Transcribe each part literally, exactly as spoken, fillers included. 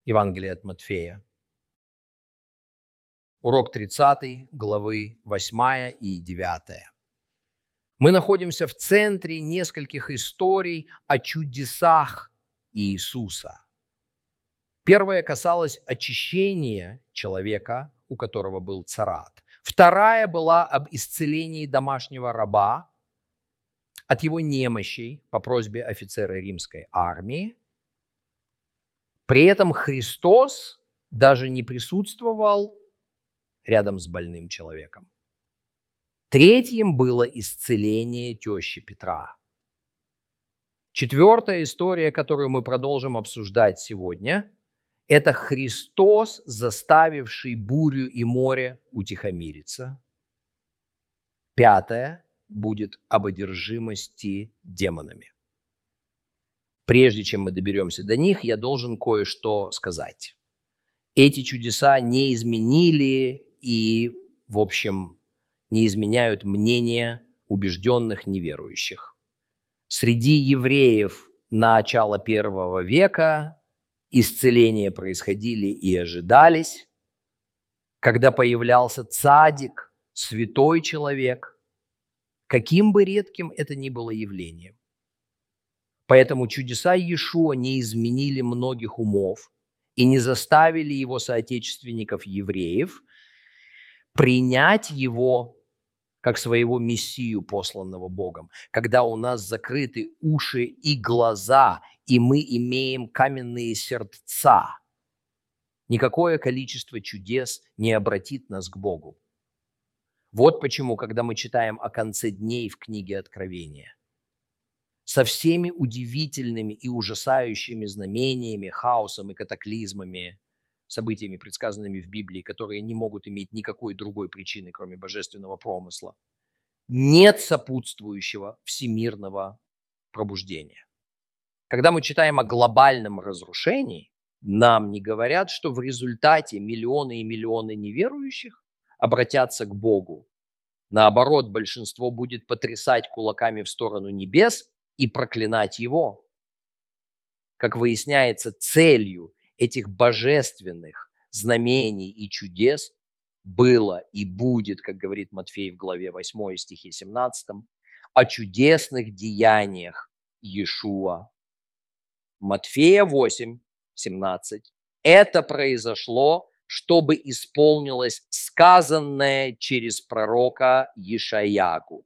Евангелие от Матфея. Урок тридцатый, главы восьмая и девятая. Мы находимся в центре нескольких историй о чудесах Иисуса. Первая касалась очищения человека, у которого был царат. Вторая была об исцелении домашнего раба от его немощей по просьбе офицера римской армии. При этом Христос даже не присутствовал рядом с больным человеком. Третьим было исцеление тещи Петра. Четвертая история, которую мы продолжим обсуждать сегодня, это Христос, заставивший бурю и море утихомириться. Пятая будет об одержимости демонами. Прежде чем мы доберемся до них, я должен кое-что сказать. Эти чудеса не изменили и, в общем, не изменяют мнение убежденных неверующих. Среди евреев начала первого века исцеления происходили и ожидались. Когда появлялся цадик, святой человек, каким бы редким это ни было явлением. Поэтому чудеса Иешуа не изменили многих умов и не заставили его соотечественников евреев принять его как своего Мессию, посланного Богом. Когда у нас закрыты уши и глаза, и мы имеем каменные сердца, никакое количество чудес не обратит нас к Богу. Вот почему, когда мы читаем о конце дней в книге Откровения, со всеми удивительными и ужасающими знамениями, хаосом и катаклизмами, событиями, предсказанными в Библии, которые не могут иметь никакой другой причины, кроме божественного промысла, нет сопутствующего всемирного пробуждения. Когда мы читаем о глобальном разрушении, нам не говорят, что в результате миллионы и миллионы неверующих обратятся к Богу. Наоборот, большинство будет потрясать кулаками в сторону небес и проклинать его. Как выясняется, целью этих божественных знамений и чудес было и будет, как говорит Матфей в главе восьмой, стихе семнадцатом, о чудесных деяниях Иешуа. Матфея восемь, семнадцать. Это произошло, чтобы исполнилось сказанное через пророка Ишайягу.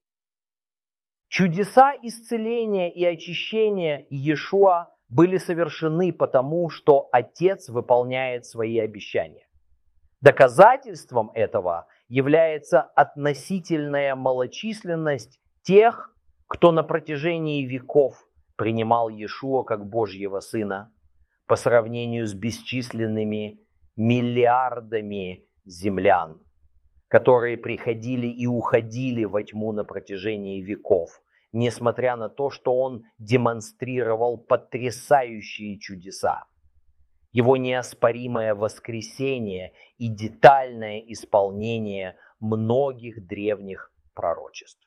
Чудеса исцеления и очищения Иешуа были совершены потому, что Отец выполняет свои обещания. Доказательством этого является относительная малочисленность тех, кто на протяжении веков принимал Иешуа как Божьего Сына, по сравнению с бесчисленными миллиардами землян, которые приходили и уходили во тьму на протяжении веков, несмотря на то, что он демонстрировал потрясающие чудеса. Его неоспоримое воскресение и детальное исполнение многих древних пророчеств.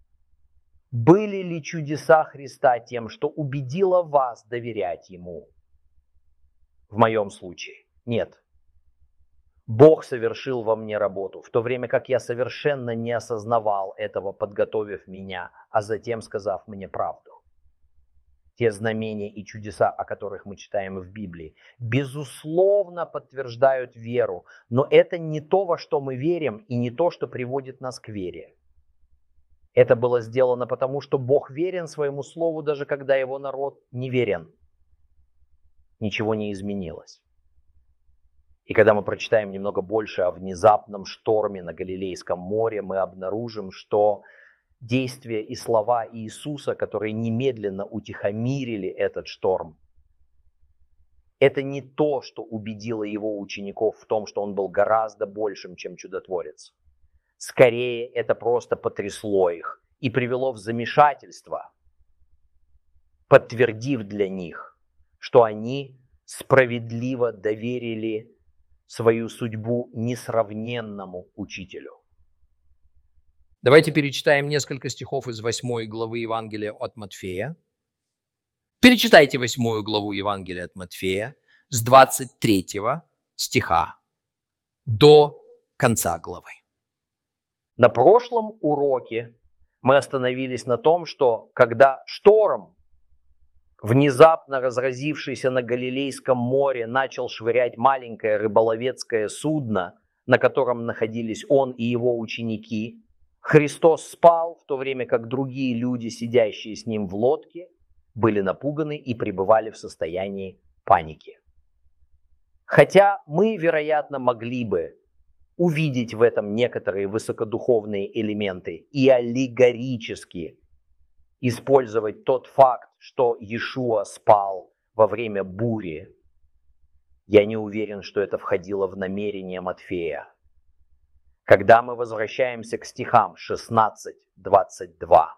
Были ли чудеса Христа тем, что убедило вас доверять Ему? В моем случае нет. Бог совершил во мне работу, в то время как я совершенно не осознавал этого, подготовив меня, а затем сказав мне правду. Те знамения и чудеса, о которых мы читаем в Библии, безусловно подтверждают веру, но это не то, во что мы верим, и не то, что приводит нас к вере. Это было сделано потому, что Бог верен своему слову, даже когда его народ не верен. Ничего не изменилось. И когда мы прочитаем немного больше о внезапном шторме на Галилейском море, мы обнаружим, что действия и слова Иисуса, которые немедленно утихомирили этот шторм, это не то, что убедило его учеников в том, что он был гораздо большим, чем чудотворец. Скорее, это просто потрясло их и привело в замешательство, подтвердив для них, что они справедливо доверили свою судьбу несравненному учителю. Давайте перечитаем несколько стихов из восьмой главы Евангелия от Матфея. Перечитайте восьмую главу Евангелия от Матфея, с двадцать третьего стиха до конца главы. На прошлом уроке мы остановились на том, что когда шторм, внезапно разразившийся на Галилейском море, начал швырять маленькое рыболовецкое судно, на котором находились он и его ученики, Христос спал, в то время как другие люди, сидящие с ним в лодке, были напуганы и пребывали в состоянии паники. Хотя мы, вероятно, могли бы увидеть в этом некоторые высокодуховные элементы и аллегорически использовать тот факт, что Иешуа спал во время бури, я не уверен, что это входило в намерение Матфея. Когда мы возвращаемся к стихам шестнадцать двадцать два,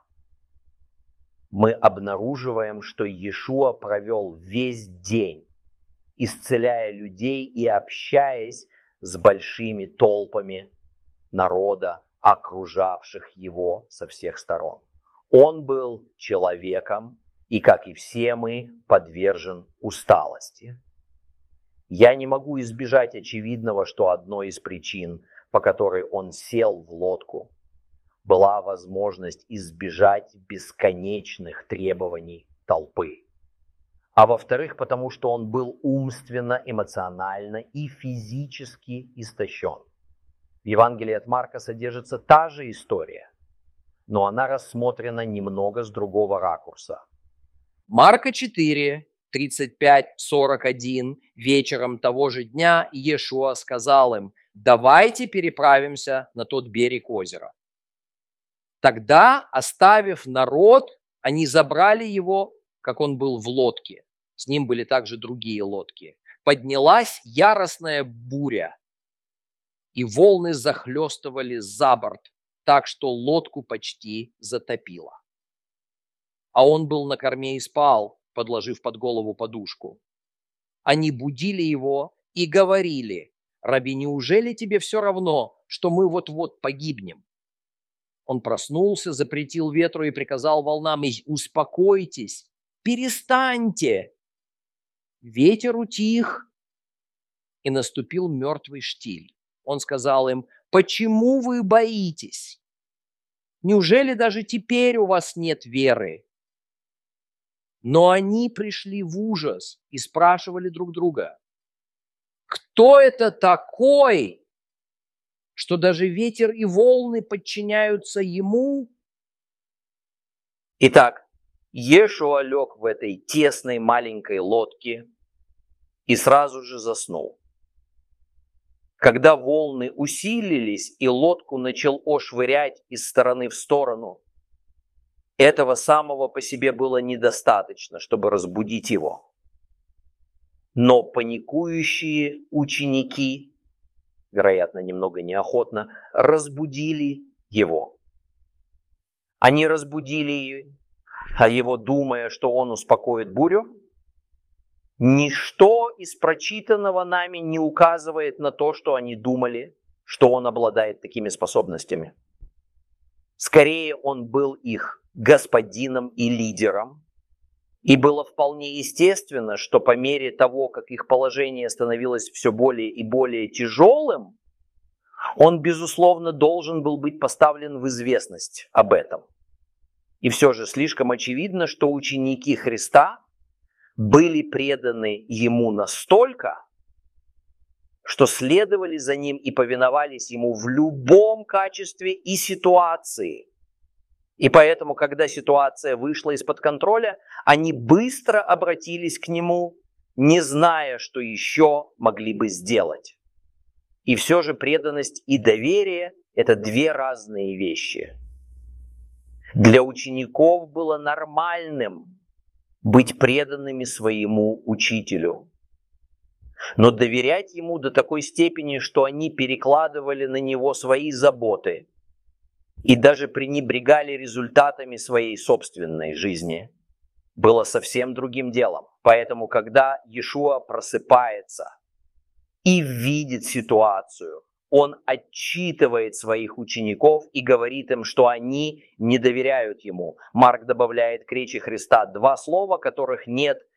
мы обнаруживаем, что Иешуа провел весь день, исцеляя людей и общаясь с большими толпами народа, окружавших его со всех сторон. Он был человеком и, как и все мы, подвержен усталости. Я не могу избежать очевидного, что одной из причин, по которой он сел в лодку, была возможность избежать бесконечных требований толпы. А во-вторых, потому что он был умственно, эмоционально и физически истощен. В Евангелии от Марка содержится та же история, но она рассмотрена немного с другого ракурса. Марка четыре, тридцать пять сорок один. Вечером того же дня Иешуа сказал им: «Давайте переправимся на тот берег озера». Тогда, оставив народ, они забрали его, как он был в лодке. С ним были также другие лодки. Поднялась яростная буря, и волны захлестывали за борт, так что лодку почти затопило. А он был на корме и спал, подложив под голову подушку. Они будили его и говорили: «Раби, неужели тебе все равно, что мы вот-вот погибнем?» Он проснулся, запретил ветру и приказал волнам: «Успокойтесь, перестаньте». Ветер утих, и наступил мертвый штиль. Он сказал им: «Почему вы боитесь? Неужели даже теперь у вас нет веры?» Но они пришли в ужас и спрашивали друг друга: «Кто это такой, что даже ветер и волны подчиняются ему?» Итак, Иешуа лег в этой тесной маленькой лодке и сразу же заснул. Когда волны усилились и лодку начало швырять из стороны в сторону, этого самого по себе было недостаточно, чтобы разбудить его. Но паникующие ученики, вероятно, немного неохотно, разбудили его. Они разбудили его, думая, что он успокоит бурю. Ничто из прочитанного нами не указывает на то, что они думали, что он обладает такими способностями. Скорее, он был их господином и лидером. И было вполне естественно, что по мере того, как их положение становилось все более и более тяжелым, он, безусловно, должен был быть поставлен в известность об этом. И все же слишком очевидно, что ученики Христа были преданы ему настолько, что следовали за ним и повиновались ему в любом качестве и ситуации. И поэтому, когда ситуация вышла из-под контроля, они быстро обратились к нему, не зная, что еще могли бы сделать. И все же преданность и доверие – это две разные вещи. Для учеников было нормальным быть преданными своему учителю, но доверять ему до такой степени, что они перекладывали на него свои заботы и даже пренебрегали результатами своей собственной жизни, было совсем другим делом. Поэтому, когда Иешуа просыпается и видит ситуацию, он отчитывает своих учеников и говорит им, что они не доверяют ему. Марк добавляет к речи Христа два слова, которых нет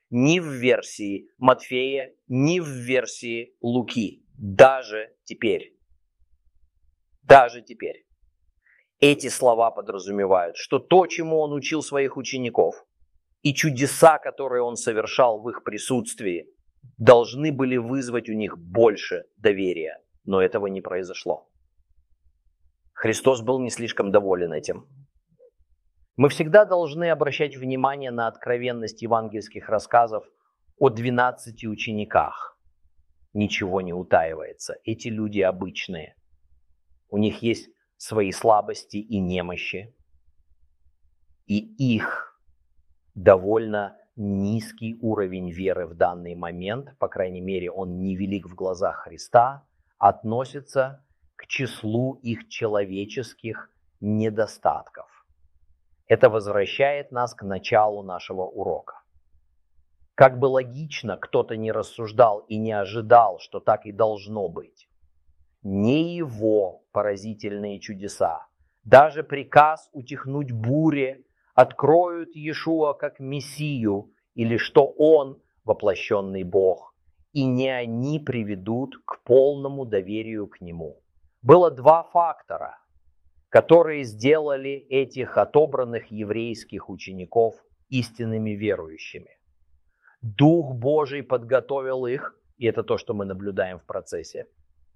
ни в версии Матфея, ни в версии Луки. Даже теперь. Даже теперь. Эти слова подразумевают, что то, чему он учил своих учеников, и чудеса, которые он совершал в их присутствии, должны были вызвать у них больше доверия. Но этого не произошло. Христос был не слишком доволен этим. Мы всегда должны обращать внимание на откровенность евангельских рассказов о двенадцати учениках. Ничего не утаивается. Эти люди обычные. У них есть свои слабости и немощи. И их довольно низкий уровень веры в данный момент, по крайней мере, он невелик в глазах Христа, относится к числу их человеческих недостатков. Это возвращает нас к началу нашего урока. Как бы логично кто-то не рассуждал и не ожидал, что так и должно быть, не его поразительные чудеса, даже приказ утихнуть буре откроют Иешуа как Мессию, или что Он воплощенный Бог, и не они приведут к полному доверию к Нему. Было два фактора, которые сделали этих отобранных еврейских учеников истинными верующими. Дух Божий подготовил их, и это то, что мы наблюдаем в процессе.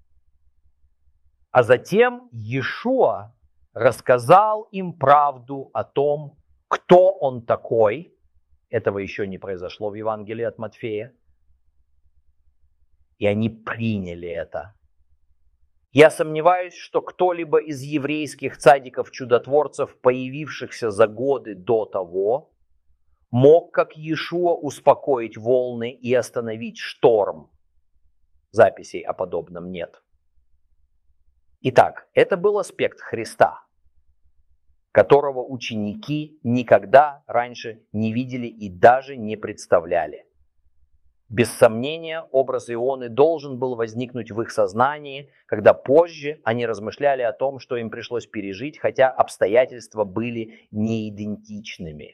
А затем Иешуа рассказал им правду о том, кто он такой. Этого еще не произошло в Евангелии от Матфея. И они приняли это. Я сомневаюсь, что кто-либо из еврейских цадиков-чудотворцев, появившихся за годы до того, мог, как Иешуа, успокоить волны и остановить шторм. Записей о подобном нет. Итак, это был аспект Христа, которого ученики никогда раньше не видели и даже не представляли. Без сомнения, образ Ионы должен был возникнуть в их сознании, когда позже они размышляли о том, что им пришлось пережить, хотя обстоятельства были не идентичными.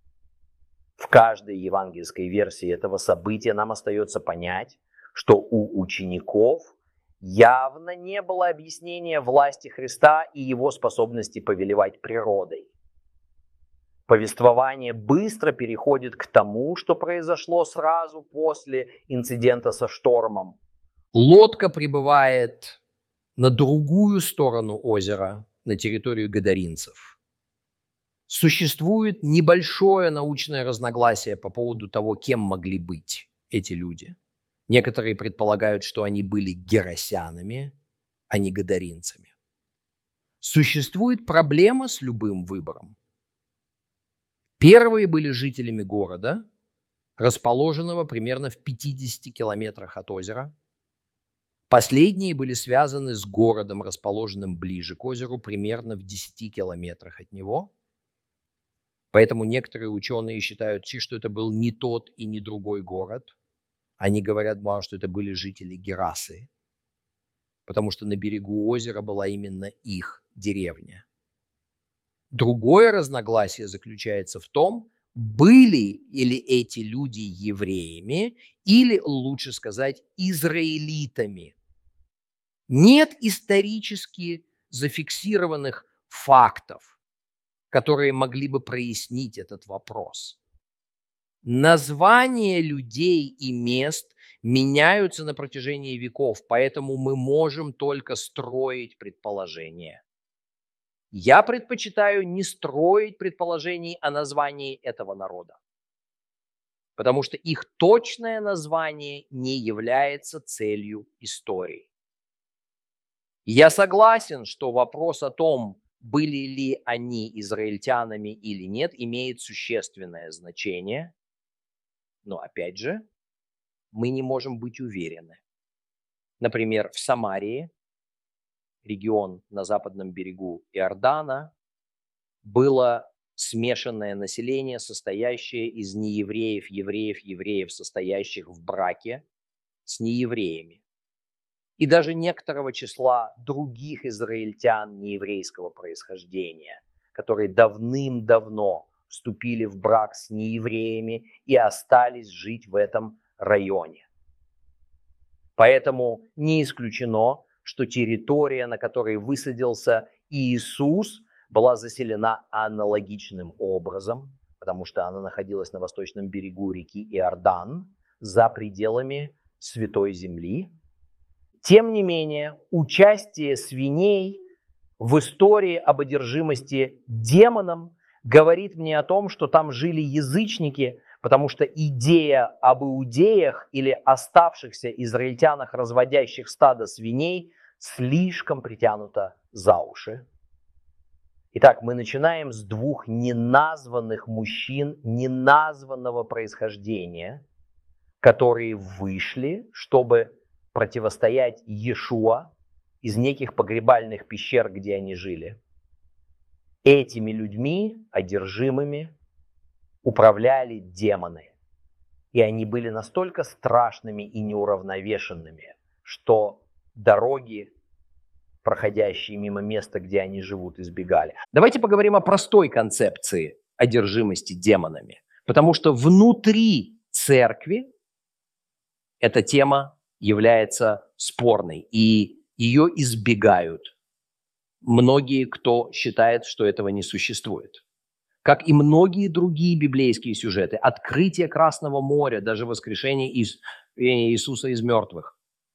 В каждой евангельской версии этого события нам остается понять, что у учеников явно не было объяснения власти Христа и его способности повелевать природой. Повествование быстро переходит к тому, что произошло сразу после инцидента со штормом. Лодка прибывает на другую сторону озера, на территорию гадаринцев. Существует небольшое научное разногласие по поводу того, кем могли быть эти люди. Некоторые предполагают, что они были герасянами, а не гадаринцами. Существует проблема с любым выбором. Первые были жителями города, расположенного примерно в пятидесяти километрах от озера. Последние были связаны с городом, расположенным ближе к озеру, примерно в десяти километрах от него. Поэтому некоторые ученые считают, что это был не тот и не другой город. Они говорят, что это были жители Герасы, потому что на берегу озера была именно их деревня. Другое разногласие заключается в том, были ли эти люди евреями или, лучше сказать, израилитами. Нет исторически зафиксированных фактов, которые могли бы прояснить этот вопрос. Названия людей и мест меняются на протяжении веков, поэтому мы можем только строить предположения. Я предпочитаю не строить предположений о названии этого народа, потому что их точное название не является целью истории. Я согласен, что вопрос о том, были ли они израильтянами или нет, имеет существенное значение, но опять же, мы не можем быть уверены. Например, в Самарии, регион на западном берегу Иордана, было смешанное население, состоящее из неевреев, евреев, евреев, состоящих в браке с неевреями. И даже некоторого числа других израильтян нееврейского происхождения, которые давным-давно вступили в брак с неевреями и остались жить в этом районе. Поэтому не исключено, что территория, на которой высадился Иисус, была заселена аналогичным образом, потому что она находилась на восточном берегу реки Иордан, за пределами Святой Земли. Тем не менее, участие свиней в истории об одержимости демоном говорит мне о том, что там жили язычники, потому что идея об иудеях или оставшихся израильтянах, разводящих стадо свиней, слишком притянута за уши. Итак, мы начинаем с двух неназванных мужчин неназванного происхождения, которые вышли, чтобы противостоять Иешуа из неких погребальных пещер, где они жили. Этими людьми, одержимыми, управляли демоны. И они были настолько страшными и неуравновешенными, что дороги, проходящие мимо места, где они живут, избегали. Давайте поговорим о простой концепции одержимости демонами. Потому что внутри церкви эта тема является спорной, и ее избегают многие, кто считает, что этого не существует. Как и многие другие библейские сюжеты, открытие Красного моря, даже воскрешение Иис- Иисуса из мертвых,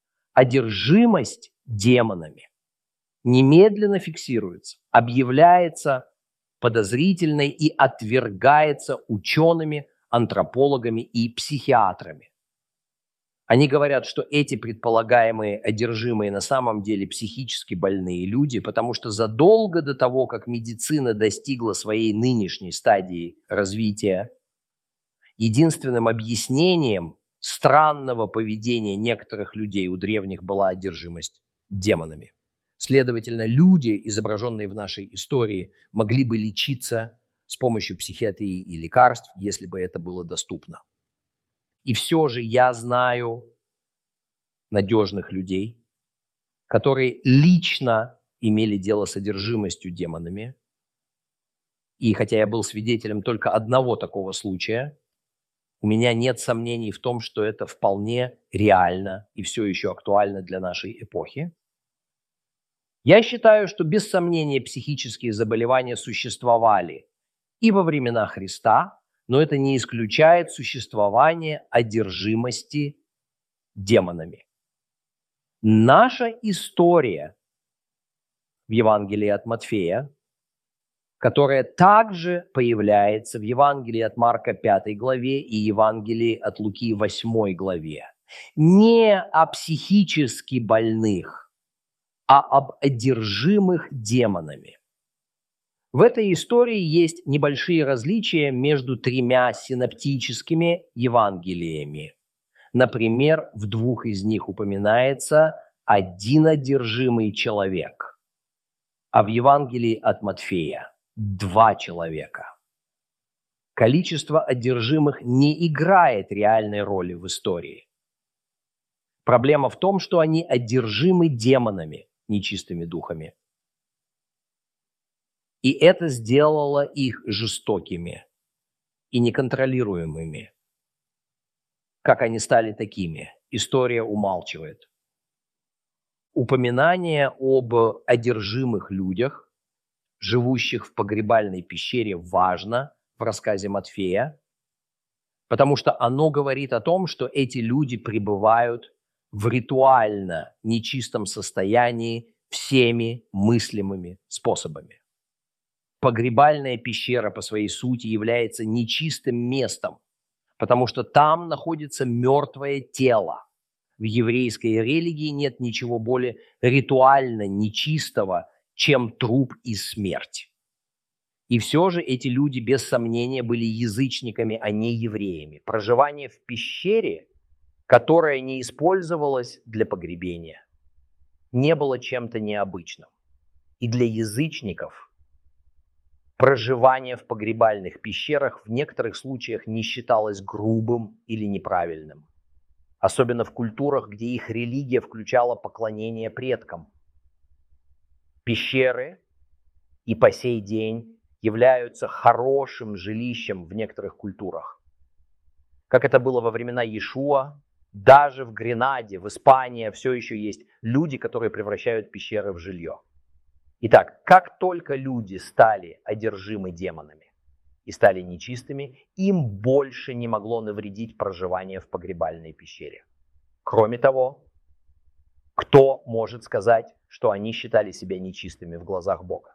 одержимость демонами немедленно фиксируется, объявляется подозрительной и отвергается учеными, антропологами и психиатрами. Они говорят, что эти предполагаемые одержимые на самом деле психически больные люди, потому что задолго до того, как медицина достигла своей нынешней стадии развития, единственным объяснением странного поведения некоторых людей у древних была одержимость демонами. Следовательно, люди, изображенные в нашей истории, могли бы лечиться с помощью психиатрии и лекарств, если бы это было доступно. И все же я знаю надежных людей, которые лично имели дело с одержимостью демонами. И хотя я был свидетелем только одного такого случая, у меня нет сомнений в том, что это вполне реально и все еще актуально для нашей эпохи. Я считаю, что без сомнения психические заболевания существовали и во времена Христа, но это не исключает существование одержимости демонами. Наша история в Евангелии от Матфея, которая также появляется в Евангелии от Марка пятой главе и Евангелии от Луки восьмой главе, не о психически больных, а об одержимых демонами. В этой истории есть небольшие различия между тремя синоптическими Евангелиями. Например, в двух из них упоминается один одержимый человек, а в Евангелии от Матфея два человека. Количество одержимых не играет реальной роли в истории. Проблема в том, что они одержимы демонами, нечистыми духами. И это сделало их жестокими и неконтролируемыми. Как они стали такими, история умалчивает. Упоминание об одержимых людях, живущих в погребальной пещере, важно в рассказе Матфея, потому что оно говорит о том, что эти люди пребывают в ритуально нечистом состоянии всеми мыслимыми способами. Погребальная пещера по своей сути является нечистым местом, потому что там находится мертвое тело. В еврейской религии нет ничего более ритуально нечистого, чем труп и смерть. И все же эти люди, без сомнения, были язычниками, а не евреями. Проживание в пещере, которая не использовалась для погребения, не было чем-то необычным. И для язычников проживание в погребальных пещерах в некоторых случаях не считалось грубым или неправильным. Особенно в культурах, где их религия включала поклонение предкам. Пещеры и по сей день являются хорошим жилищем в некоторых культурах. Как это было во времена Иешуа, даже в Гренаде, в Испании все еще есть люди, которые превращают пещеры в жилье. Итак, как только люди стали одержимы демонами и стали нечистыми, им больше не могло навредить проживание в погребальной пещере. Кроме того, кто может сказать, что они считали себя нечистыми в глазах Бога?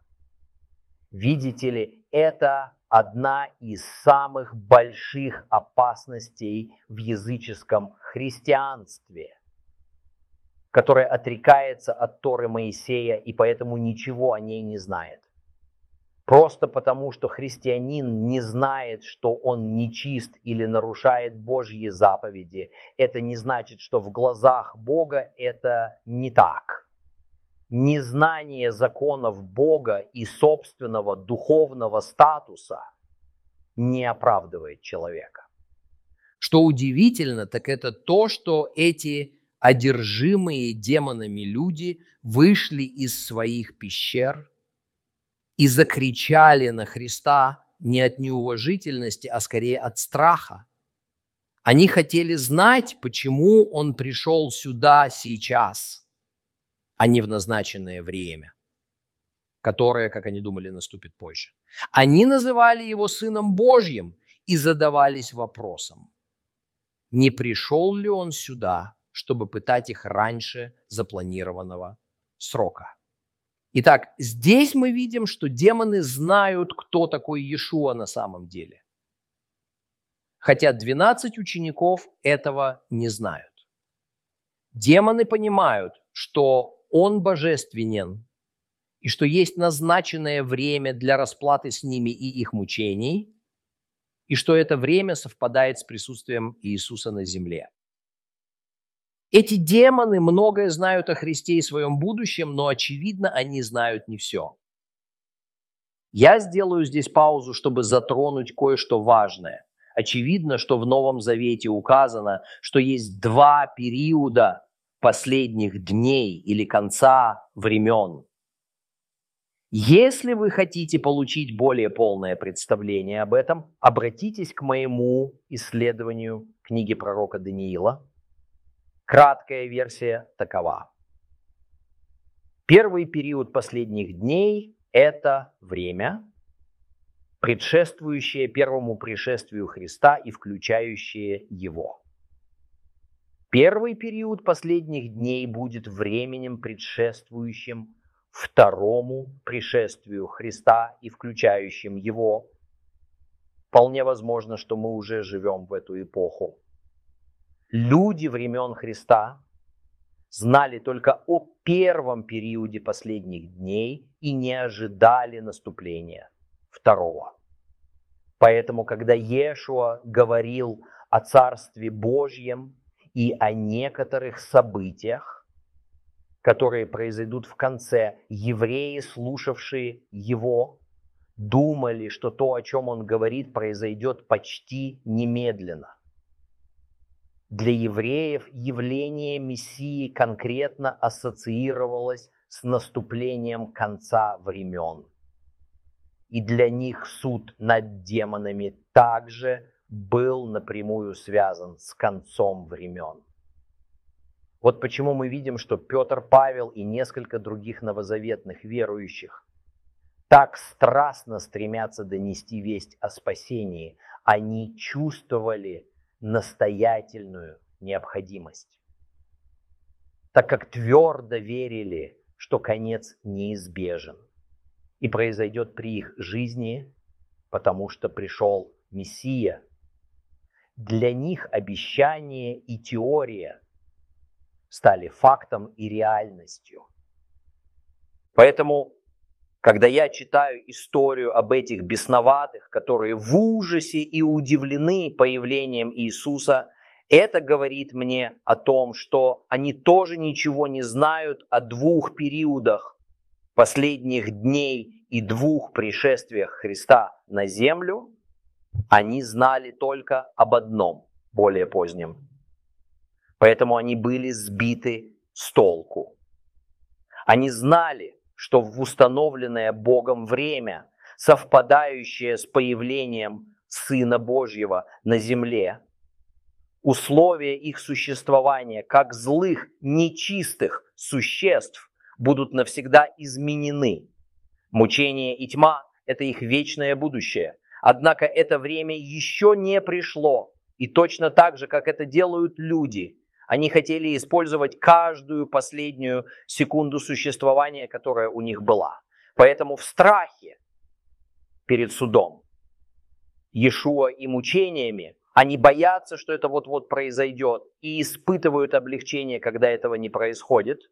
Видите ли, это одна из самых больших опасностей в языческом христианстве, которое отрекается от Торы Моисея и поэтому ничего о ней не знает. Просто потому, что христианин не знает, что он нечист или нарушает Божьи заповеди, это не значит, что в глазах Бога это не так. Незнание законов Бога и собственного духовного статуса не оправдывает человека. Что удивительно, так это то, что эти одержимые демонами люди вышли из своих пещер и закричали на Христа не от неуважительности, а скорее от страха. Они хотели знать, почему Он пришел сюда сейчас, а не в назначенное время, которое, как они думали, наступит позже. Они называли Его Сыном Божьим и задавались вопросом, не пришел ли Он сюда, чтобы пытать их раньше запланированного срока. Итак, здесь мы видим, что демоны знают, кто такой Иешуа на самом деле. Хотя двенадцать учеников этого не знают. Демоны понимают, что Он божественен, и что есть назначенное время для расплаты с ними и их мучений, и что это время совпадает с присутствием Иисуса на земле. Эти демоны многое знают о Христе и своем будущем, но, очевидно, они знают не все. Я сделаю здесь паузу, чтобы затронуть кое-что важное. Очевидно, что в Новом Завете указано, что есть два периода последних дней или конца времен. Если вы хотите получить более полное представление об этом, обратитесь к моему исследованию книги пророка Даниила. Краткая версия такова. Первый период последних дней – это время, предшествующее первому пришествию Христа и включающее его. Первый период последних дней будет временем, предшествующим второму пришествию Христа и включающим его. Вполне возможно, что мы уже живем в эту эпоху. Люди времен Христа знали только о первом периоде последних дней и не ожидали наступления второго. Поэтому, когда Иешуа говорил о Царстве Божьем и о некоторых событиях, которые произойдут в конце, евреи, слушавшие его, думали, что то, о чем он говорит, произойдет почти немедленно. Для евреев явление Мессии конкретно ассоциировалось с наступлением конца времен. И для них суд над демонами также был напрямую связан с концом времен. Вот почему мы видим, что Петр, Павел и несколько других новозаветных верующих так страстно стремятся донести весть о спасении. Они чувствовали настоятельную необходимость, так как твердо верили, что конец неизбежен и произойдет при их жизни, потому что пришел Мессия. Для них обещание и теория стали фактом и реальностью. Поэтому, когда я читаю историю об этих бесноватых, которые в ужасе и удивлены появлением Иисуса, это говорит мне о том, что они тоже ничего не знают о двух периодах последних дней и двух пришествиях Христа на землю. Они знали только об одном, более позднем. Поэтому они были сбиты с толку. Они знали, что в установленное Богом время совпадающее с появлением Сына Божьего на земле, условия их существования как злых, нечистых существ будут навсегда изменены. Мучение и тьма – это их вечное будущее. Однако это время еще не пришло. И точно так же, как это делают люди, они хотели использовать каждую последнюю секунду существования, которая у них была. Поэтому в страхе перед судом Иешуа и мучениями они боятся, что это вот-вот произойдет, и испытывают облегчение, когда этого не происходит.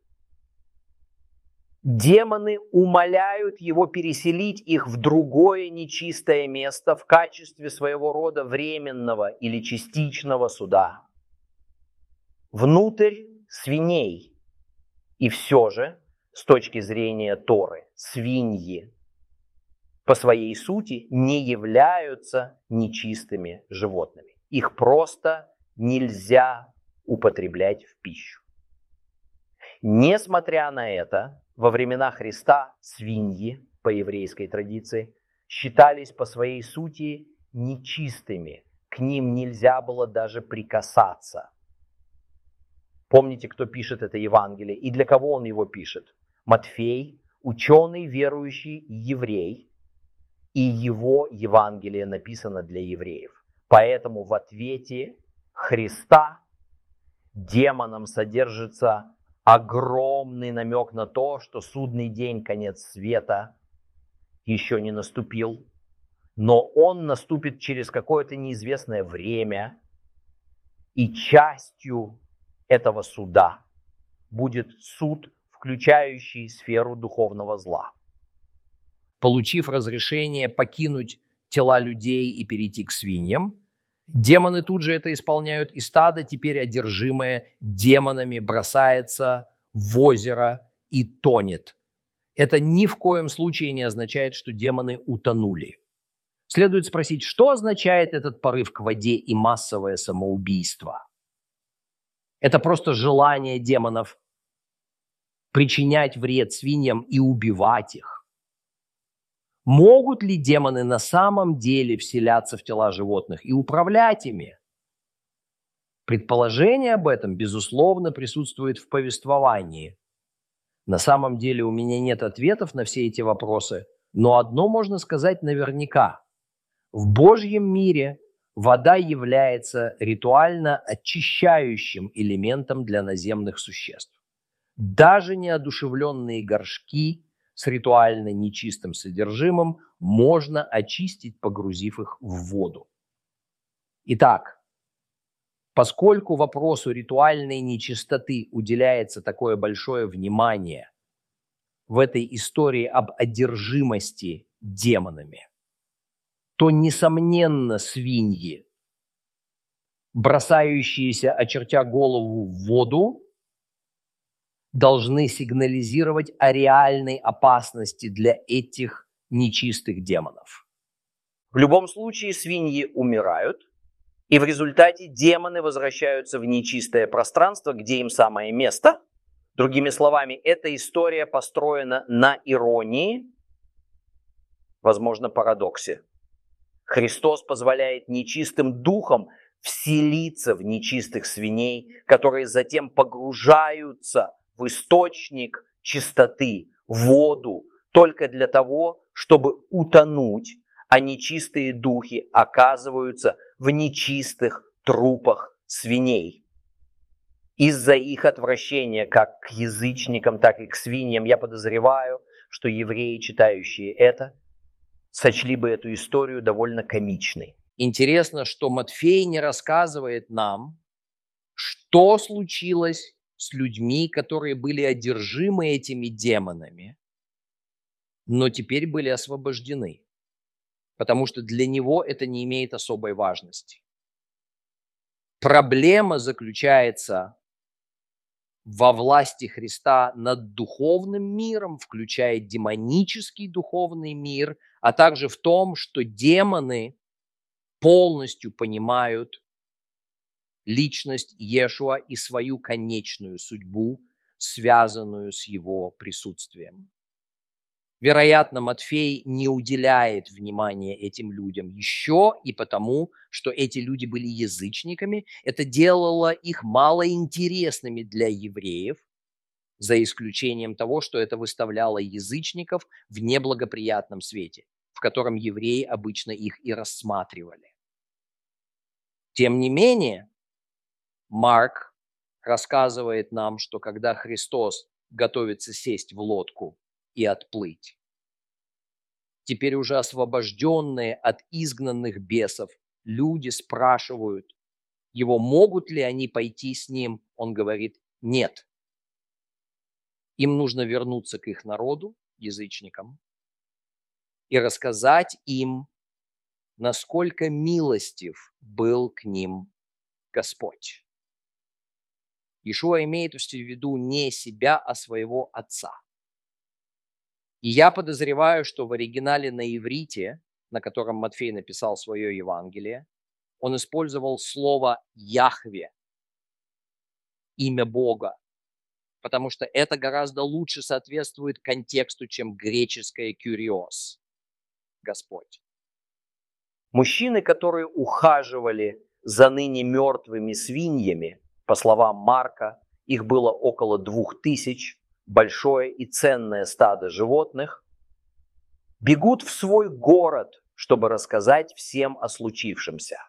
Демоны умоляют его переселить их в другое нечистое место в качестве своего рода временного или частичного суда. Внутрь свиней. И все же, с точки зрения Торы, свиньи по своей сути не являются нечистыми животными. Их просто нельзя употреблять в пищу. Несмотря на это, во времена Христа свиньи, по еврейской традиции, считались по своей сути нечистыми. К ним нельзя было даже прикасаться. Помните, кто пишет это Евангелие и для кого он его пишет? Матфей, ученый, верующий еврей, и его Евангелие написано для евреев. Поэтому в ответе Христа демонам содержится огромный намек на то, что судный день, конец света, еще не наступил, но он наступит через какое-то неизвестное время, и частью этого суда будет суд, включающий сферу духовного зла. Получив разрешение покинуть тела людей и перейти к свиньям, демоны тут же это исполняют, и стадо, теперь одержимое демонами, бросается в озеро и тонет. Это ни в коем случае не означает, что демоны утонули. Следует спросить, что означает этот порыв к воде и массовое самоубийство? Это просто желание демонов причинять вред свиньям и убивать их. Могут ли демоны на самом деле вселяться в тела животных и управлять ими? Предположение об этом, безусловно, присутствует в повествовании. На самом деле у меня нет ответов на все эти вопросы, но одно можно сказать наверняка. В Божьем мире вода является ритуально очищающим элементом для наземных существ. Даже неодушевленные горшки с ритуально нечистым содержимым можно очистить, погрузив их в воду. Итак, поскольку вопросу ритуальной нечистоты уделяется такое большое внимание в этой истории об одержимости демонами, то, несомненно, свиньи, бросающиеся, очертя голову в воду, должны сигнализировать о реальной опасности для этих нечистых демонов. В любом случае свиньи умирают, и в результате демоны возвращаются в нечистое пространство, где им самое место. Другими словами, эта история построена на иронии, возможно, парадоксе. Христос позволяет нечистым духам вселиться в нечистых свиней, которые затем погружаются в источник чистоты, в воду, только для того, чтобы утонуть, а нечистые духи оказываются в нечистых трупах свиней. Из-за их отвращения как к язычникам, так и к свиньям, я подозреваю, что евреи, читающие это, сочли бы эту историю довольно комичной. Интересно, что Матфей не рассказывает нам, что случилось с людьми, которые были одержимы этими демонами, но теперь были освобождены, потому что для него это не имеет особой важности. Проблема заключается во власти Христа над духовным миром, включая демонический духовный мир, а также в том, что демоны полностью понимают личность Иешуа и свою конечную судьбу, связанную с его присутствием. Вероятно, Матфей не уделяет внимания этим людям еще и потому, что эти люди были язычниками. Это делало их малоинтересными для евреев, за исключением того, что это выставляло язычников в неблагоприятном свете, в котором евреи обычно их и рассматривали. Тем не менее, Марк рассказывает нам, что когда Христос готовится сесть в лодку и отплыть, теперь уже освобожденные от изгнанных бесов люди спрашивают его, могут ли они пойти с ним. Он говорит: нет. Им нужно вернуться к их народу, язычникам, и рассказать им, насколько милостив был к ним Господь. Иешуа имеет в виду не себя, а своего отца. И я подозреваю, что в оригинале на иврите, на котором Матфей написал свое Евангелие, он использовал слово «Яхве», имя Бога, потому что это гораздо лучше соответствует контексту, чем греческое «кюриос», Господь. Мужчины, которые ухаживали за ныне мертвыми свиньями, по словам Марка, их было около двух тысяч, большое и ценное стадо животных, бегут в свой город, чтобы рассказать всем о случившемся.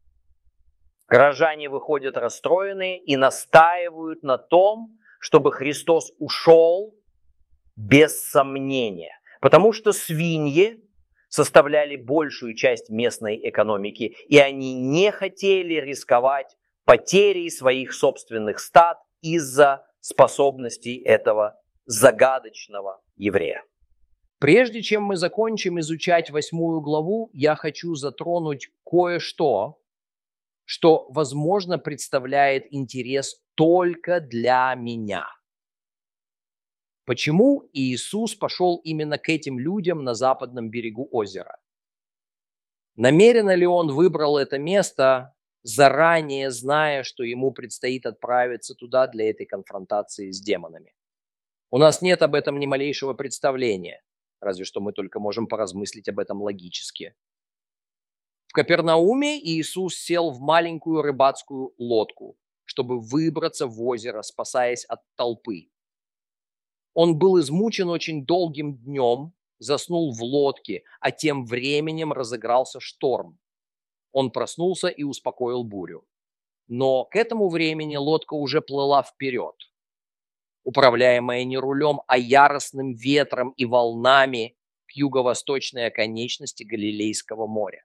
Горожане выходят расстроенные и настаивают на том, чтобы Христос ушел без сомнения, потому что свиньи составляли большую часть местной экономики, и они не хотели рисковать потерей своих собственных стад из-за способностей этого загадочного еврея. Прежде чем мы закончим изучать восьмую главу, я хочу затронуть кое-что, что, возможно, представляет интерес только для меня. Почему Иисус пошел именно к этим людям на западном берегу озера? Намеренно ли он выбрал это место, заранее зная, что ему предстоит отправиться туда для этой конфронтации с демонами? У нас нет об этом ни малейшего представления, разве что мы только можем поразмыслить об этом логически. В Капернауме Иисус сел в маленькую рыбацкую лодку, чтобы выбраться в озеро, спасаясь от толпы. Он был измучен очень долгим днем, заснул в лодке, а тем временем разыгрался шторм. Он проснулся и успокоил бурю. Но к этому времени лодка уже плыла вперед, управляемая не рулем, а яростным ветром и волнами к юго-восточной оконечности Галилейского моря.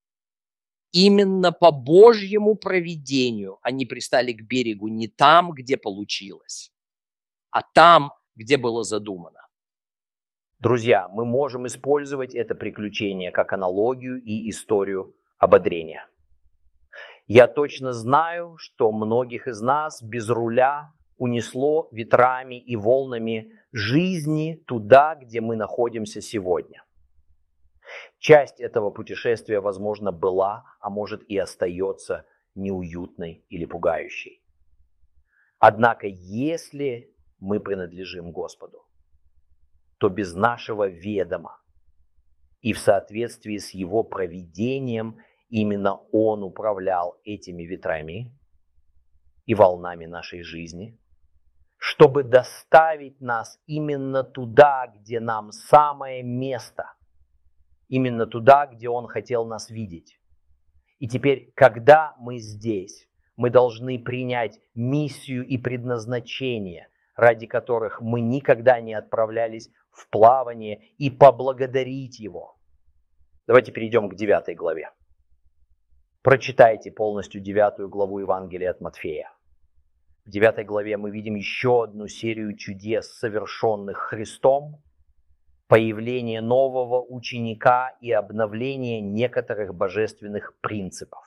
Именно по Божьему провидению они пристали к берегу не там, где получилось, а там, где было задумано. Друзья, мы можем использовать это приключение как аналогию и историю ободрения. Я точно знаю, что многих из нас без руля унесло ветрами и волнами жизни туда, где мы находимся сегодня. Часть этого путешествия, возможно, была, а может и остается неуютной или пугающей. Однако, если мы принадлежим Господу, то без нашего ведома и в соответствии с Его провидением именно Он управлял этими ветрами и волнами нашей жизни, чтобы доставить нас именно туда, где нам самое место, именно туда, где Он хотел нас видеть. И теперь, когда мы здесь, мы должны принять миссию и предназначение, ради которых мы никогда не отправлялись в плавание, и поблагодарить Его. Давайте перейдем к девятой главе. Прочитайте полностью девятую главу Евангелия от Матфея. В девятой главе мы видим еще одну серию чудес, совершенных Христом, появление нового ученика и обновление некоторых божественных принципов.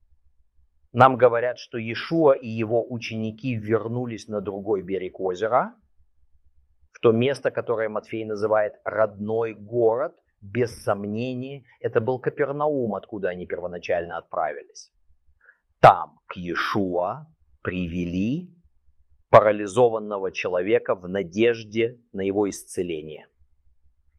Нам говорят, что Иешуа и его ученики вернулись на другой берег озера, в то место, которое Матфей называет родной город. Без сомнения, это был Капернаум, откуда они первоначально отправились. Там к Иешуа привели парализованного человека в надежде на его исцеление.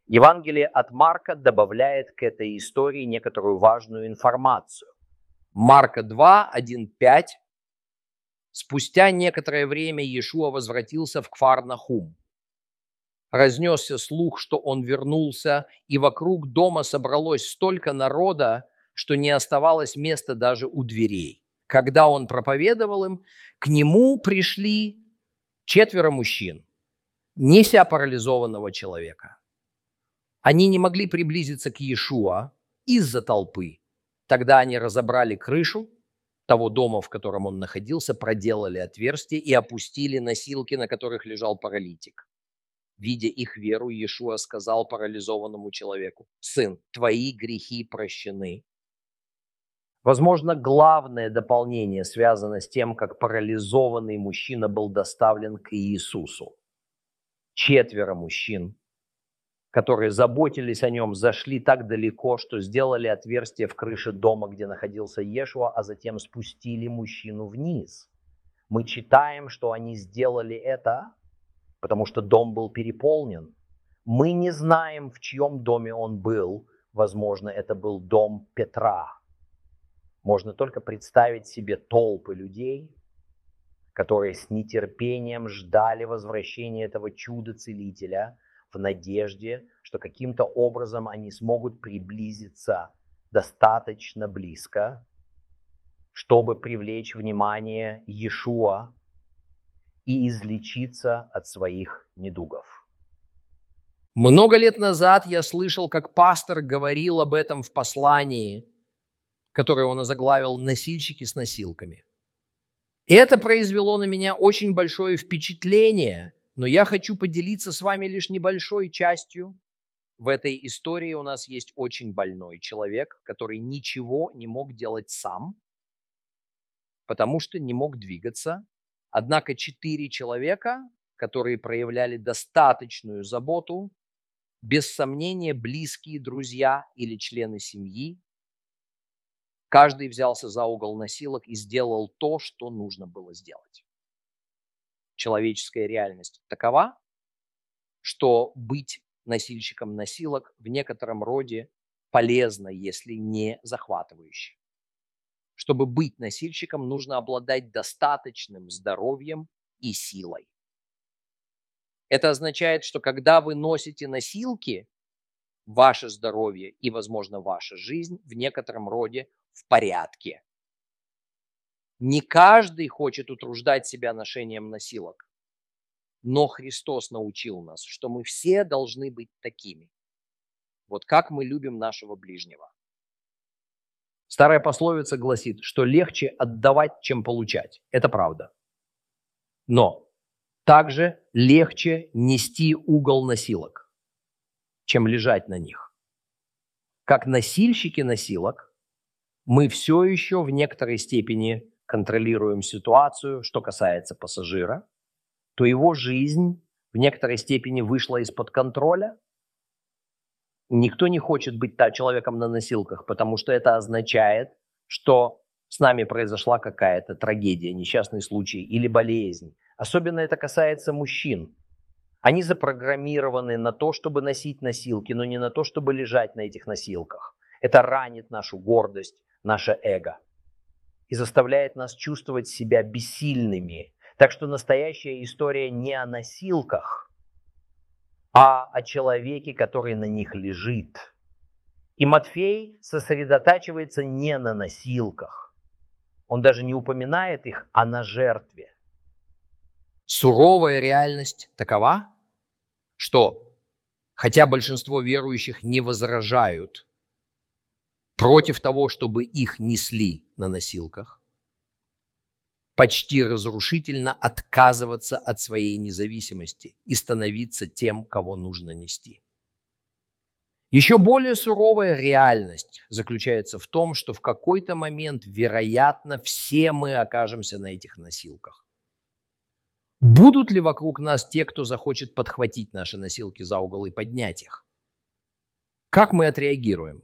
Евангелие от Марка добавляет к этой истории некоторую важную информацию. Марка два, один, пять. Спустя некоторое время Иешуа возвратился в Кфар-Нахум. Разнесся слух, что он вернулся, и вокруг дома собралось столько народа, что не оставалось места даже у дверей. Когда он проповедовал им, к нему пришли четверо мужчин, неся парализованного человека. Они не могли приблизиться к Иешуа из-за толпы. Тогда они разобрали крышу того дома, в котором он находился, проделали отверстие и опустили носилки, на которых лежал паралитик. Видя их веру, Иешуа сказал парализованному человеку: «Сын, твои грехи прощены». Возможно, главное дополнение связано с тем, как парализованный мужчина был доставлен к Иисусу. Четверо мужчин, которые заботились о нем, зашли так далеко, что сделали отверстие в крыше дома, где находился Иешуа, а затем спустили мужчину вниз. Мы читаем, что они сделали это, потому что дом был переполнен. Мы не знаем, в чьем доме он был. Возможно, это был дом Петра. Можно только представить себе толпы людей, которые с нетерпением ждали возвращения этого чудо-целителя в надежде, что каким-то образом они смогут приблизиться достаточно близко, чтобы привлечь внимание Иешуа и излечиться от своих недугов. Много лет назад я слышал, как пастор говорил об этом в послании, которое он озаглавил «Носильщики с носилками». И это произвело на меня очень большое впечатление, но я хочу поделиться с вами лишь небольшой частью. В этой истории у нас есть очень больной человек, который ничего не мог делать сам, потому что не мог двигаться. Однако четыре человека, которые проявляли достаточную заботу, без сомнения близкие друзья или члены семьи, каждый взялся за угол носилок и сделал то, что нужно было сделать. Человеческая реальность такова, что быть носильщиком носилок в некотором роде полезно, если не захватывающе. Чтобы быть носильщиком, нужно обладать достаточным здоровьем и силой. Это означает, что когда вы носите носилки, ваше здоровье и, возможно, ваша жизнь в некотором роде в порядке. Не каждый хочет утруждать себя ношением носилок, но Христос научил нас, что мы все должны быть такими. Вот как мы любим нашего ближнего. Старая пословица гласит, что легче отдавать, чем получать. Это правда. Но также легче нести угол носилок, чем лежать на них. Как носильщики носилок, мы все еще в некоторой степени контролируем ситуацию, что касается пассажира, то его жизнь в некоторой степени вышла из-под контроля. Никто не хочет быть человеком на носилках, потому что это означает, что с нами произошла какая-то трагедия, несчастный случай или болезнь. Особенно это касается мужчин. Они запрограммированы на то, чтобы носить носилки, но не на то, чтобы лежать на этих носилках. Это ранит нашу гордость, наше эго и заставляет нас чувствовать себя бессильными. Так что настоящая история не о носилках, а о человеке, который на них лежит. И Матфей сосредотачивается не на носилках. Он даже не упоминает их, а на жертве. Суровая реальность такова, что хотя большинство верующих не возражают против того, чтобы их несли на носилках, почти разрушительно отказываться от своей независимости и становиться тем, кого нужно нести. Еще более суровая реальность заключается в том, что в какой-то момент, вероятно, все мы окажемся на этих носилках. Будут ли вокруг нас те, кто захочет подхватить наши носилки за угол и поднять их? Как мы отреагируем?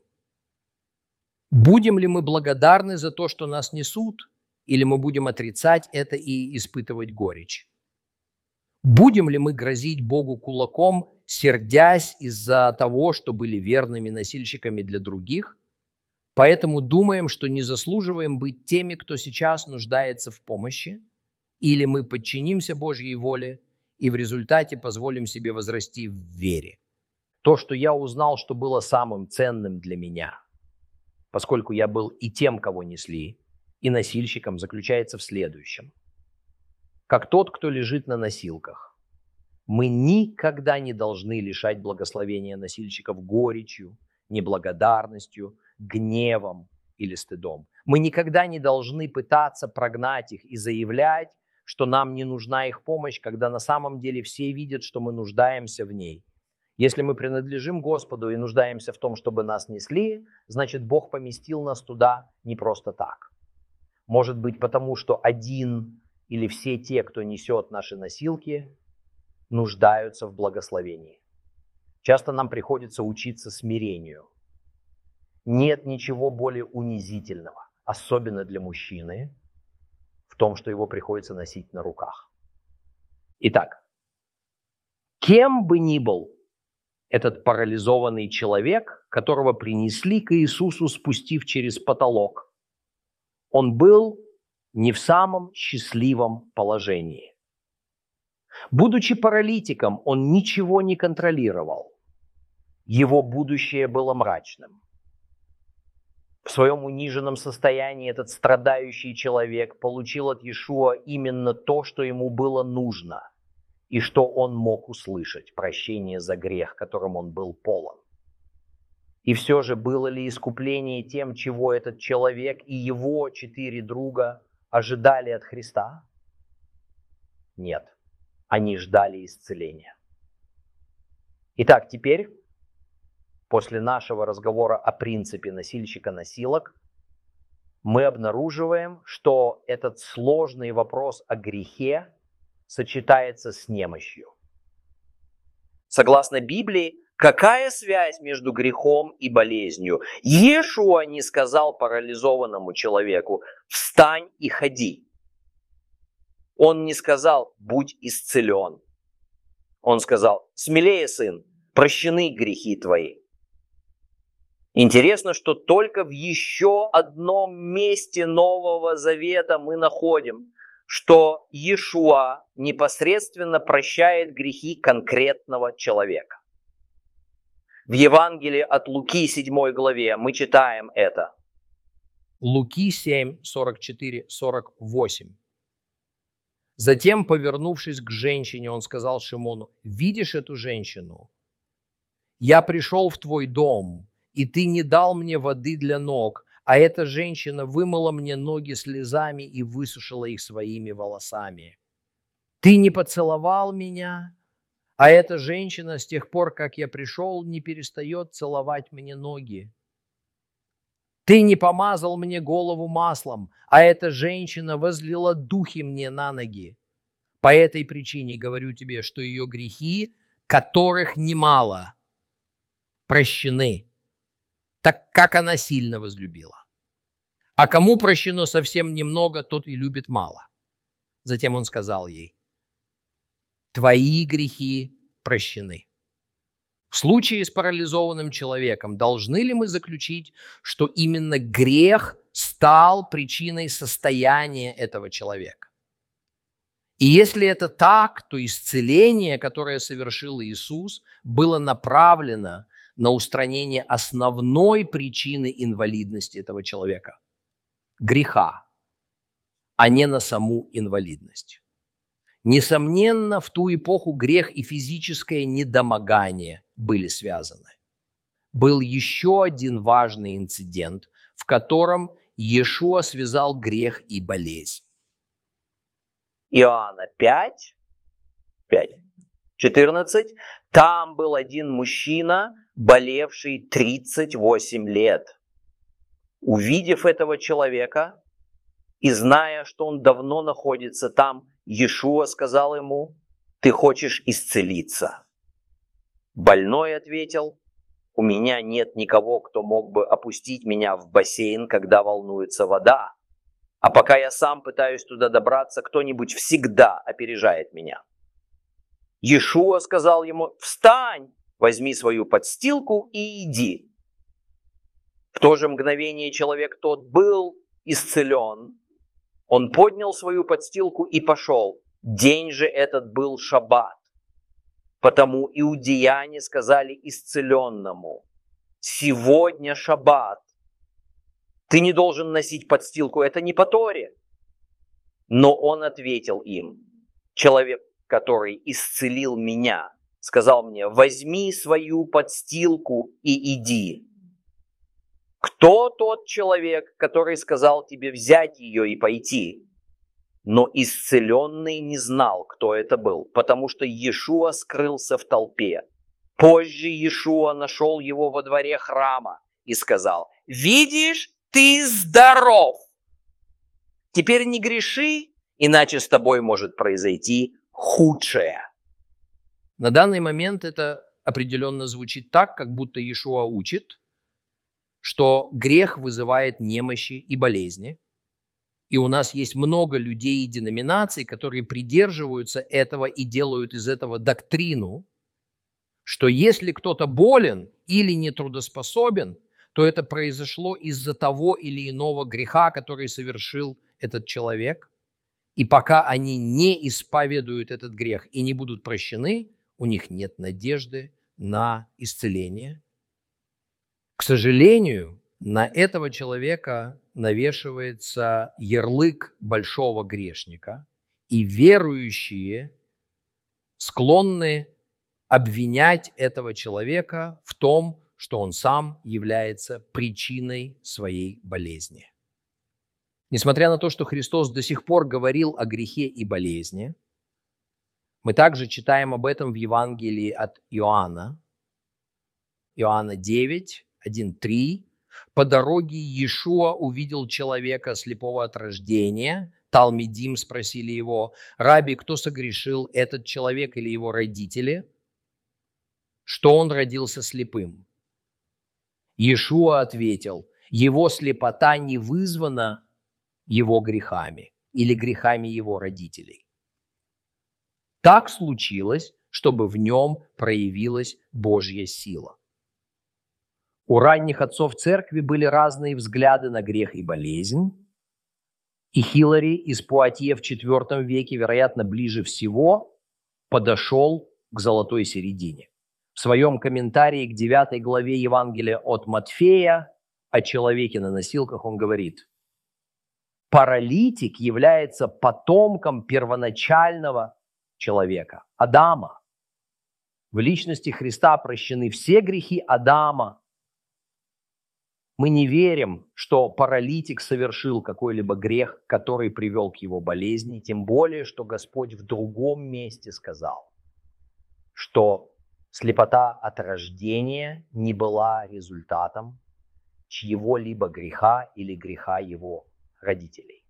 Будем ли мы благодарны за то, что нас несут, или мы будем отрицать это и испытывать горечь? Будем ли мы грозить Богу кулаком, сердясь из-за того, что были верными носильщиками для других? Поэтому думаем, что не заслуживаем быть теми, кто сейчас нуждается в помощи? Или мы подчинимся Божьей воле и в результате позволим себе возрасти в вере? То, что я узнал, что было самым ценным для меня, поскольку я был и тем, кого несли, и носильщиком, заключается в следующем. Как тот, кто лежит на носилках, мы никогда не должны лишать благословения носильщиков горечью, неблагодарностью, гневом или стыдом. Мы никогда не должны пытаться прогнать их и заявлять, что нам не нужна их помощь, когда на самом деле все видят, что мы нуждаемся в ней. Если мы принадлежим Господу и нуждаемся в том, чтобы нас несли, значит, Бог поместил нас туда не просто так. Может быть, потому что один или все те, кто несет наши носилки, нуждаются в благословении. Часто нам приходится учиться смирению. Нет ничего более унизительного, особенно для мужчины, в том, что его приходится носить на руках. Итак, кем бы ни был этот парализованный человек, которого принесли к Иисусу, спустив через потолок, он был не в самом счастливом положении. Будучи паралитиком, он ничего не контролировал. Его будущее было мрачным. В своем униженном состоянии этот страдающий человек получил от Иешуа именно то, что ему было нужно, и что он мог услышать: прощение за грех, которым он был полон. И все же, было ли искупление тем, чего этот человек и его четыре друга ожидали от Христа? Нет, они ждали исцеления. Итак, теперь, после нашего разговора о принципе носильщика-носилок, мы обнаруживаем, что этот сложный вопрос о грехе сочетается с немощью. Согласно Библии, какая связь между грехом и болезнью? Иешуа не сказал парализованному человеку: «Встань и ходи». Он не сказал: «Будь исцелен». Он сказал: «Смелее, сын, прощены грехи твои». Интересно, что только в еще одном месте Нового Завета мы находим, что Иешуа непосредственно прощает грехи конкретного человека. В Евангелии от Луки, седьмой главе, мы читаем это. Луки семь, сорок четыре, сорок восемь. Затем, повернувшись к женщине, он сказал Шимону: «Видишь эту женщину? Я пришел в твой дом, и ты не дал мне воды для ног, а эта женщина вымыла мне ноги слезами и высушила их своими волосами. Ты не поцеловал меня, а эта женщина с тех пор, как я пришел, не перестает целовать мне ноги. Ты не помазал мне голову маслом, а эта женщина возлила духи мне на ноги. По этой причине говорю тебе, что ее грехи, которых немало, прощены, так как она сильно возлюбила. А кому прощено совсем немного, тот и любит мало». Затем он сказал ей: «Твои грехи прощены». В случае с парализованным человеком должны ли мы заключить, что именно грех стал причиной состояния этого человека? И если это так, то исцеление, которое совершил Иисус, было направлено на устранение основной причины инвалидности этого человека – греха, а не на саму инвалидность. Несомненно, в ту эпоху грех и физическое недомогание были связаны. Был еще один важный инцидент, в котором Иешуа связал грех и болезнь. Иоанна пять, пять, четырнадцать. Там был один мужчина, болевший тридцать восемь лет. Увидев этого человека и зная, что он давно находится там, Иешуа сказал ему: «Ты хочешь исцелиться?» Больной ответил: «У меня нет никого, кто мог бы опустить меня в бассейн, когда волнуется вода. А пока я сам пытаюсь туда добраться, кто-нибудь всегда опережает меня». Иешуа сказал ему: «Встань, возьми свою подстилку и иди». В то же мгновение человек тот был исцелен. Он поднял свою подстилку и пошел. День же этот был шаббат. Потому иудеяне сказали исцеленному: «Сегодня шаббат. Ты не должен носить подстилку, это не по Торе». Но он ответил им: «Человек, который исцелил меня, сказал мне: возьми свою подстилку и иди». Кто тот человек, который сказал тебе взять ее и пойти? Но исцеленный не знал, кто это был, потому что Иешуа скрылся в толпе. Позже Иешуа нашел его во дворе храма и сказал: «Видишь, ты здоров! Теперь не греши, иначе с тобой может произойти худшее». На данный момент это определенно звучит так, как будто Иешуа учит, что грех вызывает немощи и болезни. И у нас есть много людей и деноминаций, которые придерживаются этого и делают из этого доктрину, что если кто-то болен или нетрудоспособен, то это произошло из-за того или иного греха, который совершил этот человек. И пока они не исповедуют этот грех и не будут прощены, у них нет надежды на исцеление. К сожалению, на этого человека навешивается ярлык большого грешника, и верующие склонны обвинять этого человека в том, что он сам является причиной своей болезни. Несмотря на то, что Христос до сих пор говорил о грехе и болезни, мы также читаем об этом в Евангелии от Иоанна, Иоанна девять, один, три. «По дороге Иешуа увидел человека, слепого от рождения. Талмидим спросили его: Раби, кто согрешил, этот человек или его родители, что он родился слепым?» Иешуа ответил: его слепота не вызвана его грехами или грехами его родителей. Так случилось, чтобы в нем проявилась Божья сила. У ранних отцов церкви были разные взгляды на грех и болезнь. И Хилари из Пуатье в четвёртом веке, вероятно, ближе всего подошел к золотой середине. В своем комментарии к девятой главе Евангелия от Матфея о человеке на носилках он говорит: паралитик является потомком первоначального человека, Адама. В личности Христа прощены все грехи Адама. Мы не верим, что паралитик совершил какой-либо грех, который привел к его болезни, тем более, что Господь в другом месте сказал, что слепота от рождения не была результатом чьего-либо греха или греха его родителей.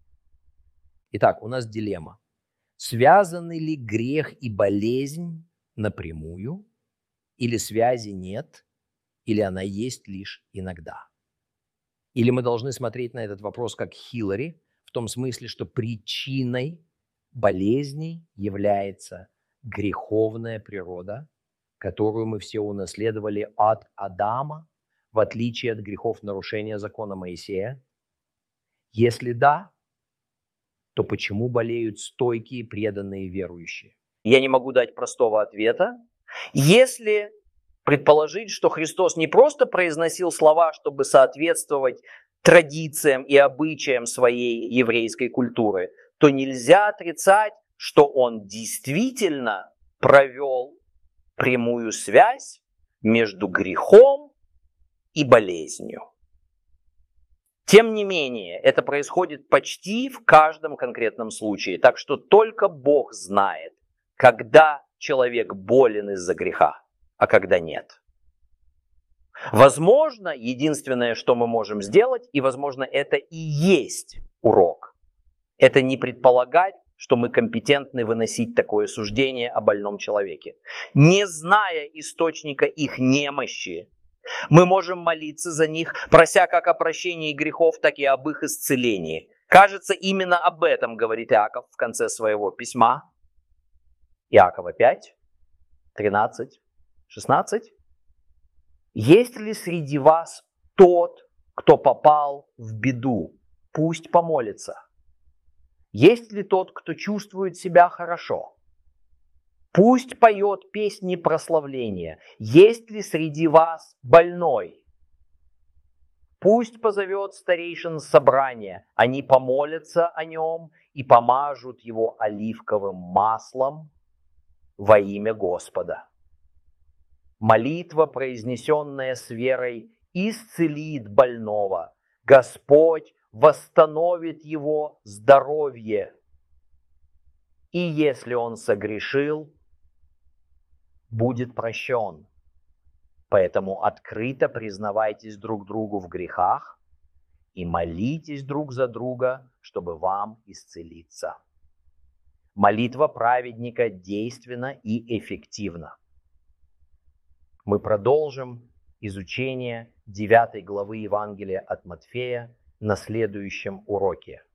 Итак, у нас дилемма. Связаны ли грех и болезнь напрямую, или связи нет, или она есть лишь иногда? Или мы должны смотреть на этот вопрос как Хилари, в том смысле, что причиной болезней является греховная природа, которую мы все унаследовали от Адама, в отличие от грехов нарушения закона Моисея? Если да, то почему болеют стойкие, преданные верующие? Я не могу дать простого ответа. Если предположить, что Христос не просто произносил слова, чтобы соответствовать традициям и обычаям своей еврейской культуры, то нельзя отрицать, что Он действительно провел прямую связь между грехом и болезнью. Тем не менее, это происходит почти в каждом конкретном случае, так что только Бог знает, когда человек болен из-за греха, а когда нет. Возможно, единственное, что мы можем сделать, и, возможно, это и есть урок, это не предполагать, что мы компетентны выносить такое суждение о больном человеке. Не зная источника их немощи, мы можем молиться за них, прося как о прощении грехов, так и об их исцелении. Кажется, именно об этом говорит Иаков в конце своего письма. Иакова пять, тринадцать, шестнадцать. Есть ли среди вас тот, кто попал в беду? Пусть помолится. Есть ли тот, кто чувствует себя хорошо? Пусть поет песни прославления. Есть ли среди вас больной? Пусть позовет старейшин собрания. Они помолятся о нем и помажут его оливковым маслом во имя Господа. Молитва, произнесенная с верой, исцелит больного. Господь восстановит его здоровье. И если он согрешил, будет прощен. Поэтому открыто признавайтесь друг другу в грехах и молитесь друг за друга, чтобы вам исцелиться. Молитва праведника действенна и эффективна. Мы продолжим изучение девятой главы Евангелия от Матфея на следующем уроке.